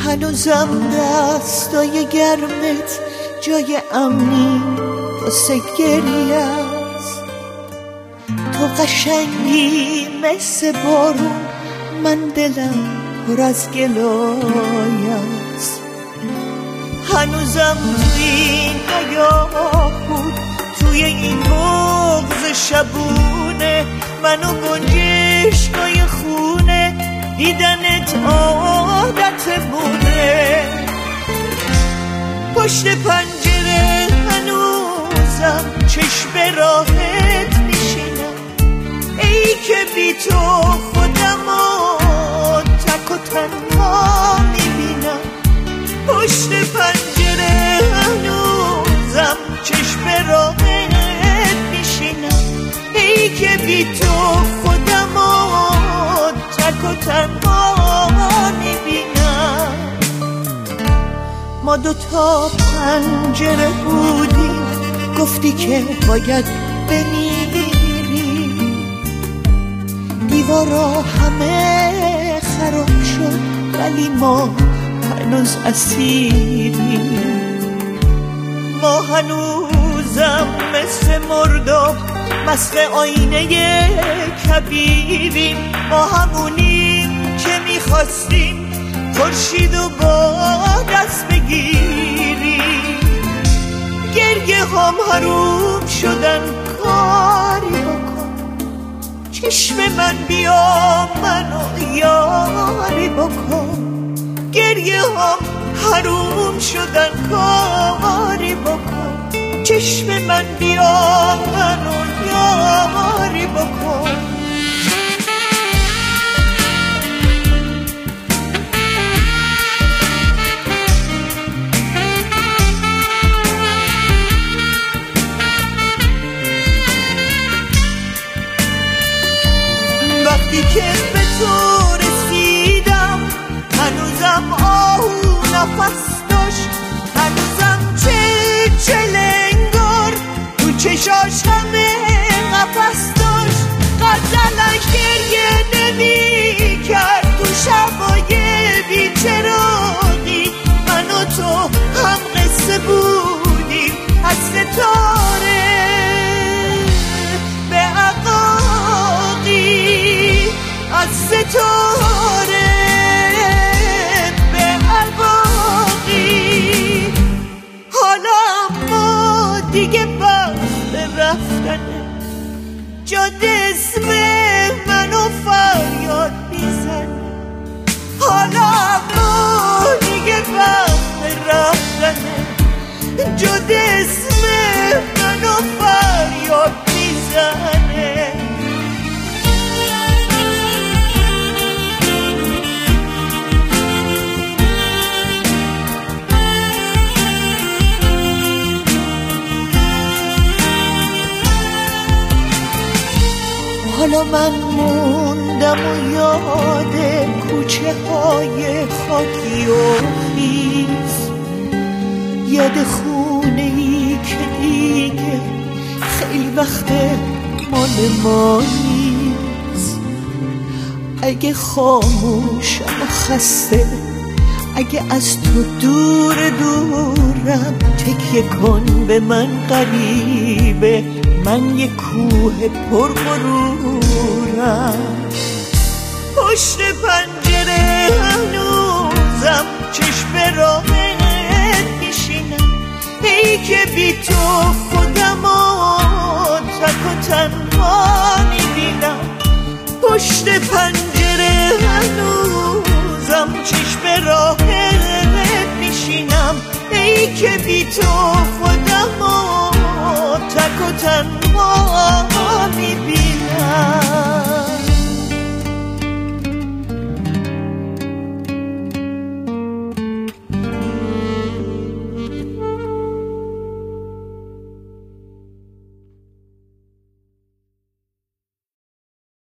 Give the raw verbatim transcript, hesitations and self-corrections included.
هنوزم دستای گرمت جای امنی واسه گریه است. تو قشنگی مثل بارون، من دلم پر از گلای است. هنوزم توی این حیاه بود، توی این بغض شبونه، منو گنجشکای خونه، دیدنت عادت بوده. پشت پنجره هنوزم چشم راحت میشینم، ای که بی تو خودمو تک و تنها میبینم. پشت پنجره هنوزم چشم راحت میشینم، ای که بی تو خودمو تک و تنها میبینم. ما دوتا پنجره بودیم، گفتی که باید بمیری. دیوارا همه خراب شد ولی ما هنوز اسیریم. ما هنوزم مثل مرداب مست آینه کبیریم. ما همونیم که میخواستیم خورشید و با دست بگیریم. گریه هم حروم شدن، کاری بکن چشم من، بیا منو یاری بکن. گریه هم حروم شدن، کاری بکن چشم من، بیا منو یاری بکن. وقتی که به تو رسیدم هنوزم آهو نفس داشت، هنوزم چه چلنگار تو چشاش همه قفس داشت. غزلش گریه نمی کرد تو شبای بیچراغی، من و تو هم قصه بودیم از ستاره به عقاقی، از ستاره به عقاقی. حالا ما دیگه وقت رفتنه، جاده اسم منو فریاد میزنه. حالا ما دیگه وقت رفتنه، جاده اسم منو فریاد میزنه. حالا من موندم و یاد کوچه های خاکی و خیز، یاد خونه ای که دیگه خیلی وقت مال ما نیست. اگه خاموشم و خسته، اگه از تو دور دورم، تکیه کن به من غریبه، من یه کوه پر غرورم. پشت پنجره هنوزم چشم راحت میشینم، ای که بی تو خودمو تک و تنها میبینم. پشت پنجره هنوزم چشم راحت میشینم، ای که بی تو